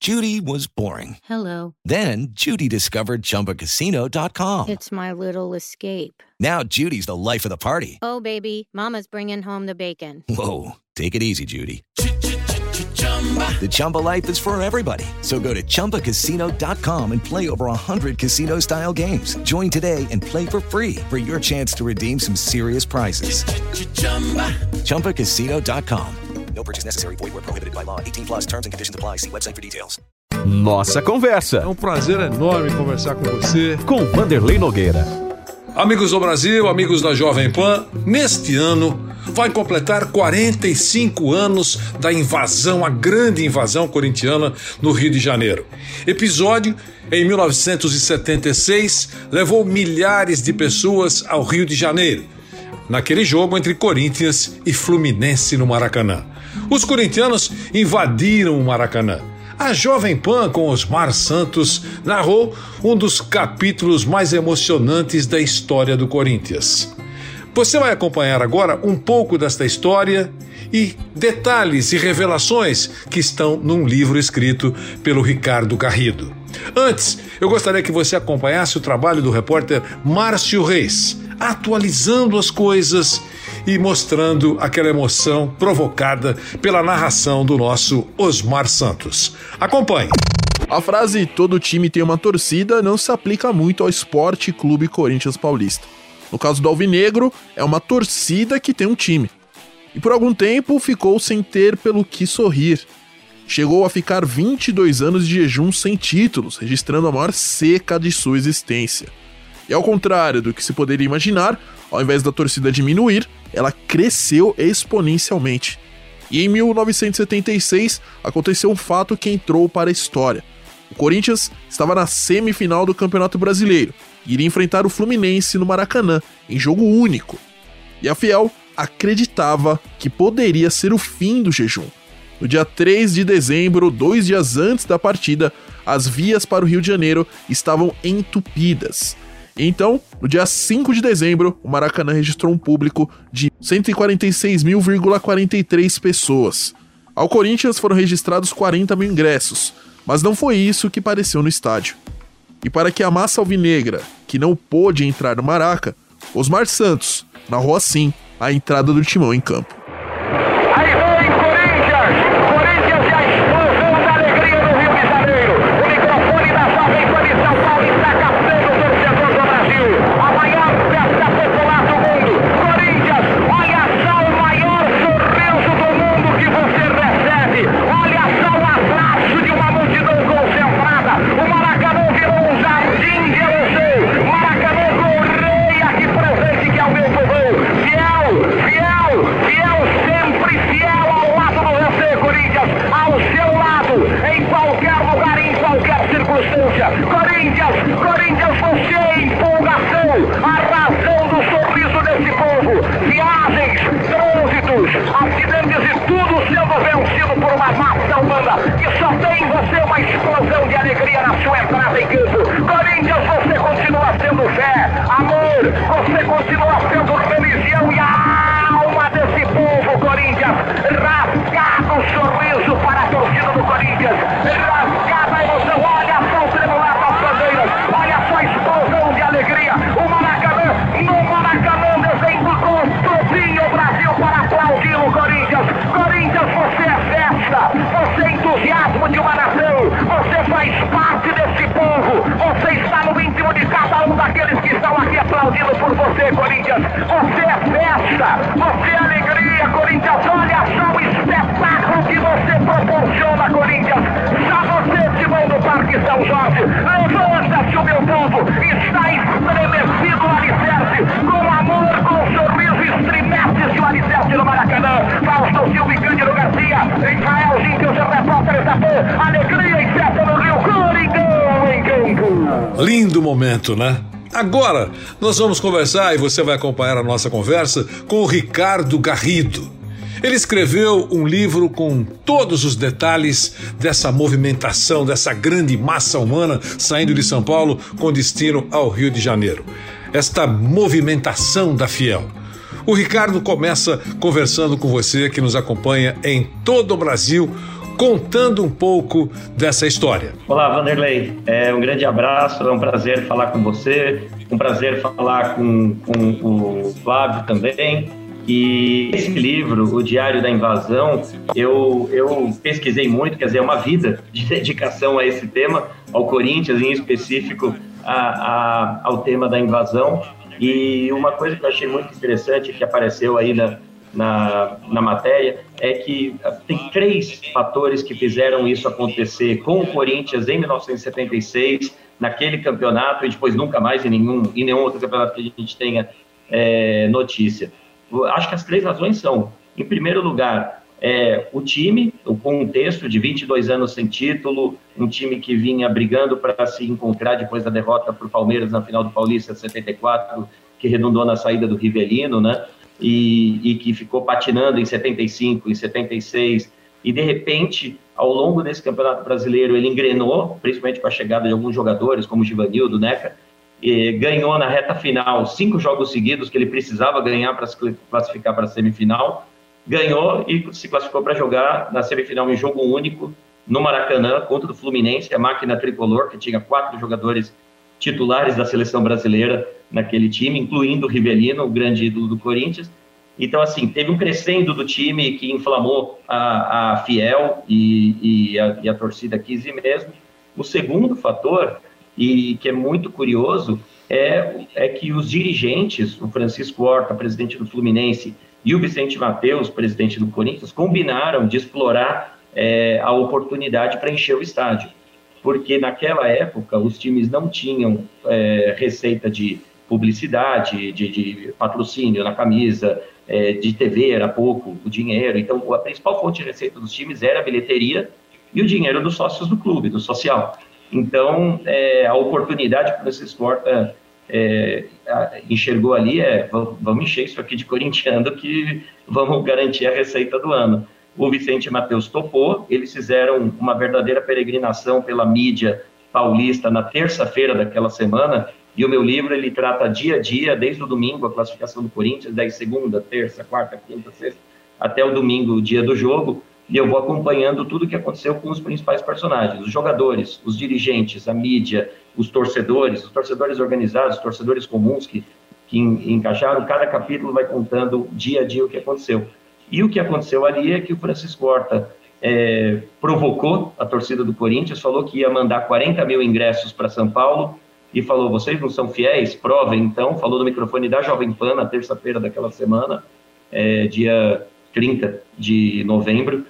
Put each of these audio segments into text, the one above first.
Judy was boring. Hello. Then Judy discovered ChumbaCasino.com. It's my little escape. Now Judy's the life of the party. Oh, baby, mama's bringing home the bacon. Whoa, take it easy, Judy. The Chumba life is for everybody. So go to ChumbaCasino.com and play over 100 casino-style games. Join today and play for free for your chance to redeem some serious prizes. ChumbaCasino.com. No purchase necessary. Void where prohibited by law. 18 plus terms and conditions apply. See website for details. Nossa Conversa. É um prazer enorme conversar com você. Com Vanderlei Nogueira. Amigos do Brasil, amigos da Jovem Pan, neste ano vai completar 45 anos da invasão, a grande invasão corintiana no Rio de Janeiro. Episódio, em 1976, levou milhares de pessoas ao Rio de Janeiro, naquele jogo entre Corinthians e Fluminense no Maracanã. Os corintianos invadiram o Maracanã. A Jovem Pan, com Osmar Santos, narrou um dos capítulos mais emocionantes da história do Corinthians. Você vai acompanhar agora um pouco desta história e detalhes e revelações que estão num livro escrito pelo Ricardo Garrido. Antes, eu gostaria que você acompanhasse o trabalho do repórter Márcio Reis, atualizando as coisas e mostrando aquela emoção provocada pela narração do nosso Osmar Santos. Acompanhe. A frase "todo time tem uma torcida" não se aplica muito ao Esporte Clube Corinthians Paulista. No caso do Alvinegro, é uma torcida que tem um time. E por algum tempo ficou sem ter pelo que sorrir. Chegou a ficar 22 anos de jejum sem títulos, registrando a maior seca de sua existência. E ao contrário do que se poderia imaginar, ao invés da torcida diminuir, ela cresceu exponencialmente. E em 1976 aconteceu um fato que entrou para a história. O Corinthians estava na semifinal do Campeonato Brasileiro e iria enfrentar o Fluminense no Maracanã, em jogo único. E a Fiel acreditava que poderia ser o fim do jejum. No dia 3 de dezembro, 2 dias antes da partida, as vias para o Rio de Janeiro estavam entupidas. Então, no dia 5 de dezembro, o Maracanã registrou um público de 146.043 pessoas. Ao Corinthians foram registrados 40 mil ingressos, mas não foi isso que apareceu no estádio. E para que a massa alvinegra, que não pôde entrar no Maraca, Osmar Santos narrou assim a entrada do Timão em campo. Aí vem Corinthians! Corinthians e a explosão da alegria do Rio de Janeiro. O microfone da Jovem Pan de São Paulo está captando o torcedor do Brasil. A maior festa popular do mundo. Corinthians, olha só o maior sorriso do mundo que você recebe. Olha só o abraço de uma multidão concentrada. O Maracanã virou um jardim de elogio. Maracanã Correia, que presente que é o meu povão. Fiel, sempre fiel ao lado do você, Corinthians. Ao seu lado, em qualquer lugar, em qualquer circunstância. Corinthians, você é empolgação, a razão do sorriso desse povo. Viagens, trânsitos, acidentes e tudo sendo vencido por uma massa humana que só tem em você uma explosão de alegria na sua entrada em campo. Corinthians, você continua sendo fé, amor, você continua sendo religião e a alma desse povo, Corinthians. Rasgado o sorriso para a torcida do Corinthians, rasgada a emoção. Olha só o tremular das bandeiras, olha só a explosão de alegria. O Maracanã, no Maracanã, desembarcou todinho o Brasil para aplaudir o Corinthians. Corinthians, você é festa, você é entusiasmo de uma nação, você faz parte desse povo, você está no íntimo de cada um daqueles que estão aqui aplaudindo por você, Corinthians. Você é festa, você é alegria, Corinthians. Olha só o espetáculo que você proporciona, Corinthians. Já você, Timão do Parque São Jorge, levanta-se o meu povo, está estremecido o alicerce, com amor, com sorriso, estremece-se o alicerce no Maracanã. Fausto Silva e Cândido Garcia, Israelzinho, que os repórteres da PAN, alegria e festa no Rio, Coringão em campo. Lindo momento, né? Agora, nós vamos conversar e você vai acompanhar a nossa conversa com o Ricardo Garrido. Ele escreveu um livro com todos os detalhes dessa movimentação, dessa grande massa humana saindo de São Paulo com destino ao Rio de Janeiro. Esta movimentação da Fiel. O Ricardo começa conversando com você que nos acompanha em todo o Brasil contando um pouco dessa história. Olá, Vanderlei. Um grande abraço, é um prazer falar com você, um prazer falar com o Flávio também. E esse livro, O Diário da Invasão, eu pesquisei muito, quer dizer, é uma vida de dedicação a esse tema, ao Corinthians em específico, ao tema da invasão. E uma coisa que eu achei muito interessante, que apareceu aí na matéria, é que tem 3 fatores que fizeram isso acontecer com o Corinthians em 1976, naquele campeonato, e depois nunca mais em nenhum outro campeonato que a gente tenha notícia. Acho que as 3 razões são, em primeiro lugar, o time, o contexto de 22 anos sem título, um time que vinha brigando para se encontrar depois da derrota para o Palmeiras na final do Paulista de 74, que redundou na saída do Rivelino, né? E que ficou patinando em 75, em 76, e de repente, ao longo desse Campeonato Brasileiro, ele engrenou, principalmente com a chegada de alguns jogadores, como o Givanildo, Neca, e ganhou na reta final 5 jogos seguidos que ele precisava ganhar para se classificar para a semifinal, ganhou e se classificou para jogar na semifinal em jogo único, no Maracanã, contra o Fluminense, a máquina tricolor, que tinha 4 jogadores titulares da seleção brasileira naquele time, incluindo o Rivelino, o grande ídolo do Corinthians. Então, assim, teve um crescendo do time que inflamou a Fiel e a torcida quis ir mesmo. O segundo fator, e que é muito curioso, é que os dirigentes, o Francisco Horta, presidente do Fluminense, e o Vicente Mateus, presidente do Corinthians, combinaram de explorar a oportunidade para encher o estádio. Porque naquela época os times não tinham receita de publicidade, de patrocínio na camisa, de TV era pouco, o dinheiro. Então a principal fonte de receita dos times era a bilheteria e o dinheiro dos sócios do clube, do social. Então a oportunidade que o Francisco Horta enxergou ali vamos encher isso aqui de corintiano que vamos garantir a receita do ano. O Vicente Mateus topou, eles fizeram uma verdadeira peregrinação pela mídia paulista na terça-feira daquela semana, e o meu livro ele trata dia a dia, desde o domingo, a classificação do Corinthians, daí segunda, terça, quarta, quinta, sexta, até o domingo, o dia do jogo, e eu vou acompanhando tudo o que aconteceu com os principais personagens, os jogadores, os dirigentes, a mídia, os torcedores organizados, os torcedores comuns que encaixaram, cada capítulo vai contando dia a dia o que aconteceu. E o que aconteceu ali é que o Francisco Horta provocou a torcida do Corinthians, falou que ia mandar 40 mil ingressos para São Paulo e falou, vocês não são fiéis? Provem então, falou no microfone da Jovem Pan na terça-feira daquela semana, dia 30 de novembro,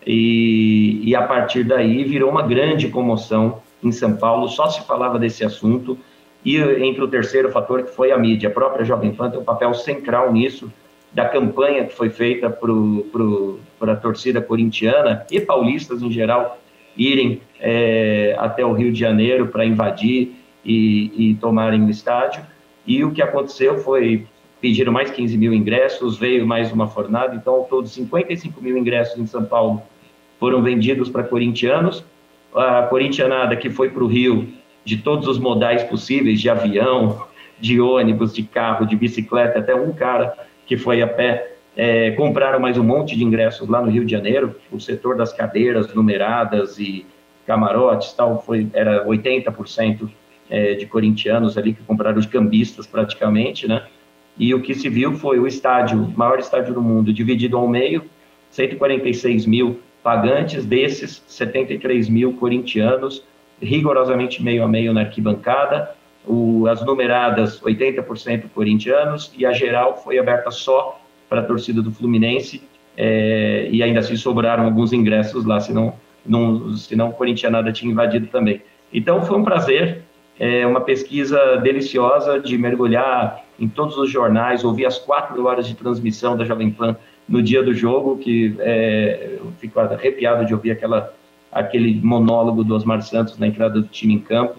e a partir daí virou uma grande comoção em São Paulo, só se falava desse assunto, e entre o terceiro fator que foi a mídia, a própria Jovem Pan tem um papel central nisso, da campanha que foi feita para a torcida corintiana e paulistas em geral irem até o Rio de Janeiro para invadir e tomarem o estádio. E o que aconteceu foi, pediram mais 15 mil ingressos, veio mais uma fornada, então ao todo 55 mil ingressos em São Paulo foram vendidos para corintianos. A corintianada que foi para o Rio de todos os modais possíveis, de avião, de ônibus, de carro, de bicicleta, até um cara que foi a pé, compraram mais um monte de ingressos lá no Rio de Janeiro, o setor das cadeiras numeradas e camarotes, tal, era 80% de corintianos ali que compraram, os cambistas praticamente, né? E o que se viu foi o maior estádio do mundo, dividido ao meio, 146 mil pagantes, desses 73 mil corintianos, rigorosamente meio a meio na arquibancada, as numeradas 80% corintianos, e a geral foi aberta só para a torcida do Fluminense, e ainda assim sobraram alguns ingressos lá, senão o corintianada tinha invadido também. Então foi um prazer, uma pesquisa deliciosa de mergulhar em todos os jornais, ouvir as 4 horas de transmissão da Jovem Pan no dia do jogo, que eu fico arrepiado de ouvir aquele monólogo do Osmar Santos na entrada do time em campo.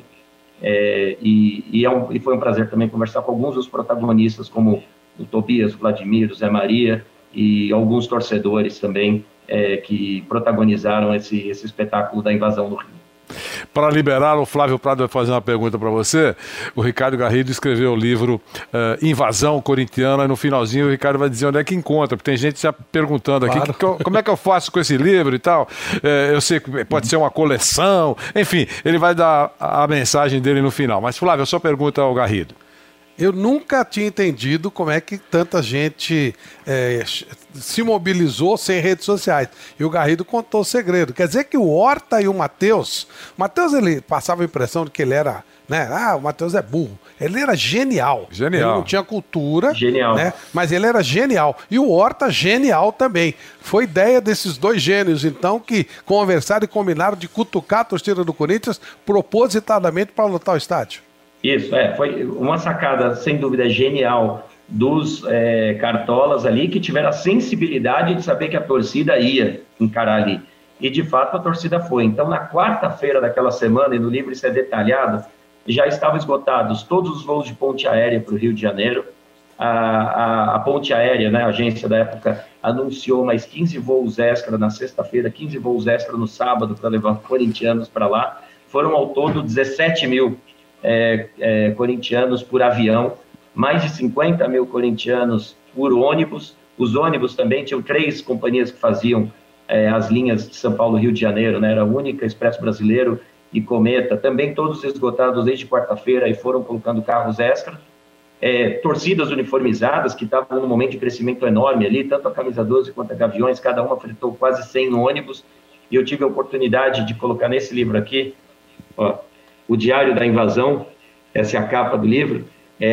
E foi um prazer também conversar com alguns dos protagonistas, como o Tobias, o Vladimir, o Zé Maria e alguns torcedores também que protagonizaram esse espetáculo da invasão do Rio. Para liberar, o Flávio Prado vai fazer uma pergunta para você. O Ricardo Garrido escreveu o livro Invasão Corintiana, e no finalzinho o Ricardo vai dizer onde é que encontra, porque tem gente já perguntando aqui, como é que eu faço com esse livro e tal. Eu sei que pode ser uma coleção, enfim, ele vai dar a mensagem dele no final. Mas, Flávio, a sua pergunta ao Garrido. Eu nunca tinha entendido como é que tanta gente se mobilizou sem redes sociais. E o Garrido contou o segredo. Quer dizer que o Horta e o Matheus... O Matheus, ele passava a impressão de que ele era... né? O Matheus é burro. Ele era genial. Ele não tinha cultura. Genial. Né? Mas ele era genial. E o Horta, genial também. Foi ideia desses dois gênios, então, que conversaram e combinaram de cutucar a torcida do Corinthians propositadamente para lotar o estádio. Isso, foi uma sacada, sem dúvida, genial dos cartolas ali, que tiveram a sensibilidade de saber que a torcida ia encarar ali. E, de fato, a torcida foi. Então, na quarta-feira daquela semana, e no livro isso é detalhado, já estavam esgotados todos os voos de ponte aérea para o Rio de Janeiro. A ponte aérea, né, a agência da época, anunciou mais 15 voos extra na sexta-feira, 15 voos extra no sábado para levar corintianos para lá. Foram, ao todo, 17 mil corintianos por avião, mais de 50 mil corintianos por ônibus. Os ônibus também tinham 3 companhias que faziam as linhas de São Paulo, Rio de Janeiro, né? Era a Única, Expresso Brasileiro e Cometa, também todos esgotados desde quarta-feira, e foram colocando carros extra. Torcidas uniformizadas, que estavam num momento de crescimento enorme ali, tanto a Camisa 12 quanto a Gaviões, cada uma fretou quase 100 ônibus, e eu tive a oportunidade de colocar nesse livro aqui, ó, o Diário da Invasão, essa é a capa do livro.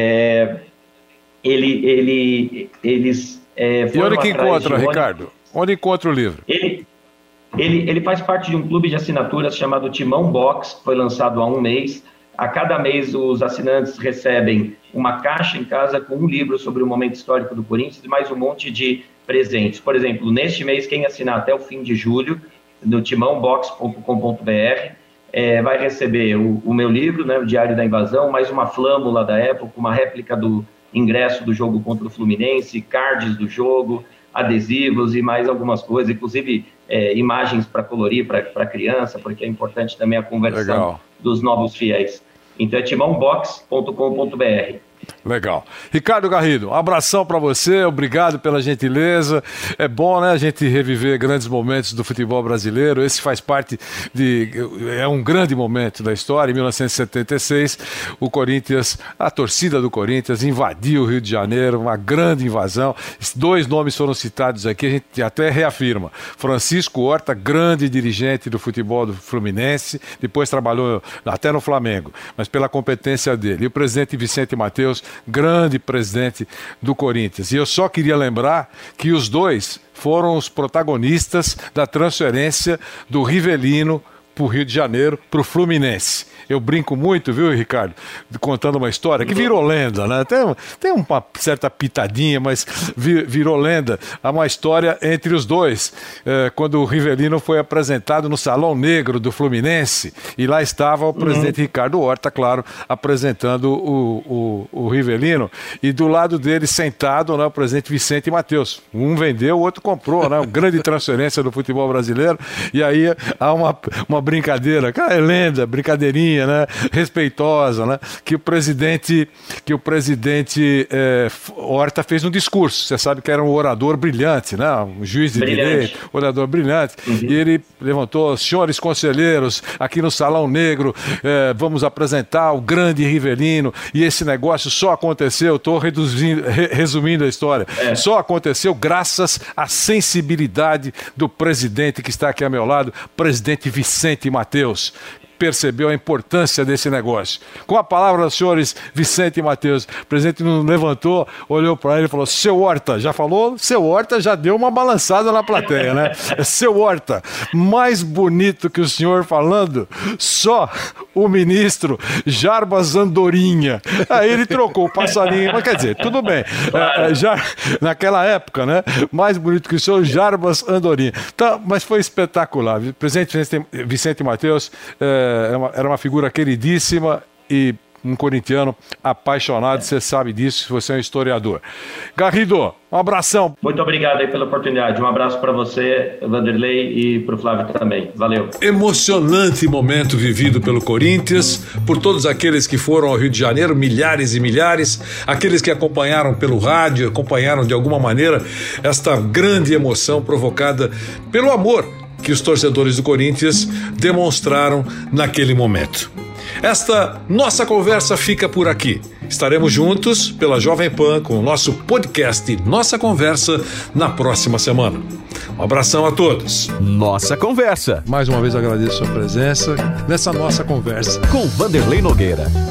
Eles e onde que encontra, Ricardo? Onde encontra o livro? Ele faz parte de um clube de assinaturas chamado Timão Box, que foi lançado há um mês. A cada mês, os assinantes recebem uma caixa em casa com um livro sobre o momento histórico do Corinthians e mais um monte de presentes. Por exemplo, neste mês, quem assinar até o fim de julho, no timãobox.com.br, vai receber o meu livro, né, o Diário da Invasão, mais uma flâmula da época, uma réplica do ingresso do jogo contra o Fluminense, cards do jogo, adesivos e mais algumas coisas, inclusive imagens para colorir para criança, porque é importante também a conversão dos novos fiéis. Então é timãobox.com.br. Legal. Ricardo Garrido, um abração para você, obrigado pela gentileza. É bom, né, a gente reviver grandes momentos do futebol brasileiro. Esse faz parte é um grande momento da história. Em 1976, o Corinthians, a torcida do Corinthians invadiu o Rio de Janeiro, uma grande invasão. 2 nomes foram citados aqui, a gente até reafirma. Francisco Horta, grande dirigente do futebol do Fluminense, depois trabalhou até no Flamengo, mas pela competência dele. E o presidente Vicente Matheus, grande presidente do Corinthians. E eu só queria lembrar que os dois foram os protagonistas da transferência do Rivelino para o Rio de Janeiro, para o Fluminense. Eu brinco muito, viu, Ricardo, contando uma história que virou lenda, né? Tem uma certa pitadinha, mas virou lenda. Há uma história entre os dois, quando o Rivelino foi apresentado no Salão Negro do Fluminense, e lá estava o presidente Ricardo Horta, claro, apresentando o Rivelino, e do lado dele sentado, né, o presidente Vicente Matheus. Um vendeu, o outro comprou, né? Uma grande transferência do futebol brasileiro, e aí há uma brincadeira, cara, é lenda, brincadeirinha, né, respeitosa, né, que o presidente Horta fez um discurso. Você sabe que era um orador brilhante, né, um juiz de direito, orador brilhante, e ele levantou: senhores conselheiros, aqui no Salão Negro vamos apresentar o grande Rivelino, e esse negócio só aconteceu, estou resumindo a história, só aconteceu graças à sensibilidade do presidente que está aqui ao meu lado, presidente Vicente Matheus. Percebeu a importância desse negócio. Com a palavra, senhores Vicente e Matheus, o presidente não levantou, olhou para ele e falou: seu Horta, já falou? Seu Horta já deu uma balançada na plateia, né? Seu Horta, mais bonito que o senhor falando, só o ministro Jarbas Andorinha. Aí ele trocou o passarinho, mas quer dizer, tudo bem. Já naquela época, né? Mais bonito que o senhor Jarbas Andorinha. Tá, mas foi espetacular. O presidente Vicente Matheus era uma figura queridíssima e um corintiano apaixonado, você sabe disso, você é um historiador. Garrido, um abração. Muito obrigado aí pela oportunidade. Um abraço para você, Vanderlei, e para o Flávio também. Valeu. Emocionante momento vivido pelo Corinthians, por todos aqueles que foram ao Rio de Janeiro, milhares e milhares, aqueles que acompanharam pelo rádio, acompanharam de alguma maneira esta grande emoção provocada pelo amor que os torcedores do Corinthians demonstraram naquele momento. Esta nossa conversa fica por aqui. Estaremos juntos pela Jovem Pan com o nosso podcast Nossa Conversa na próxima semana. Um abração a todos. Nossa Conversa. Mais uma vez agradeço a sua presença nessa nossa conversa. Com Vanderlei Nogueira.